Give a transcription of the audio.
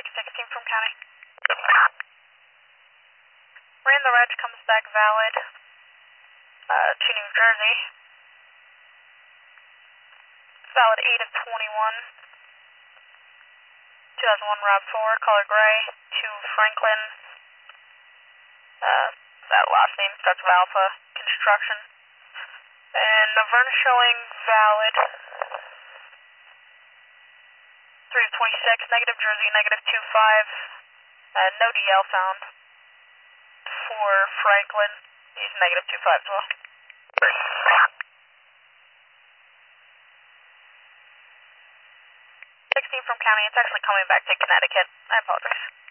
Lake 16 from county. Ran the reg, comes back valid to New Jersey. Valid 8 of 21. 2001 RAV4, color gray, to Franklin. That last name starts with Alpha Construction. And Laverne showing valid 3 of 26, negative Jersey, negative 25. No DL found for Franklin. He's negative 25 as well. 16 from county, it's actually coming back to Connecticut. I apologize.